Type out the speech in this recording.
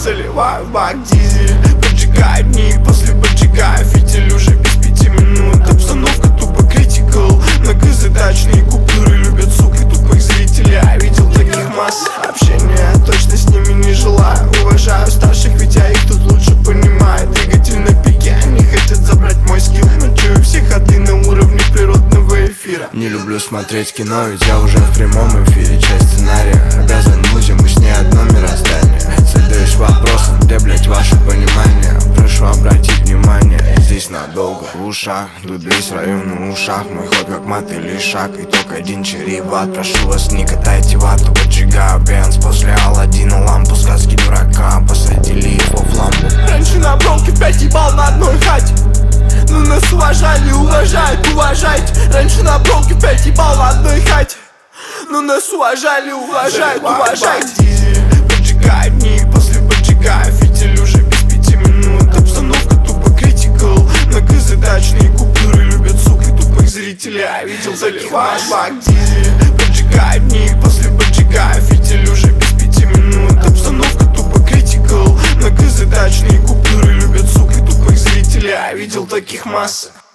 заливаю в бак дизель. Поджигаю дни, после поджигаю фитиль. Уже без 5 минут, обстановка тупо критикал. Многозадачные купюры любят, сука, тупых зрителей. Я видел таких масс. Общения точно с ними не желаю. Уважаю старших, ведь я их тут лучше понимаю. Двигатель на пике, они хотят забрать мой скилл. Но чую все ходы на уровне природного эфира. Не люблю смотреть кино, ведь я уже в прямом эфире. Часть сценария обязан музе, мы с ней одно мироздание. Задаюсь вопросом, где, блять, ваше понимание? Прошу обратить внимание, здесь надолго. В ушах, дублись в районе ушах. Мой ход как мотыль шаг, и только один череват. Прошу вас, не катайте вату, поджигаю бенз. После Аладдина лампу, сказки дурака. Посадили его в лампу. Раньше на бронке 5 ебал на одной хате. Но нас уважали, уважают, уважайте. Раньше на бронке 5 ебал на одной хате. Но нас уважали, уважают, уважайте. Поджигаю дни, после поджигаю фитиль. Уже без 5 минут, обстановка тупо критикал. Многозадачные купюры любят, сука, тупых зрителей. Я видел заливаю в бак дизель. Поджигаю дни, после поджигаю фитиль. Уже без 5 минут, обстановка тупо критикал. Многозадачные купюры любят, сука, тупых зрителей. Я видел таких массы.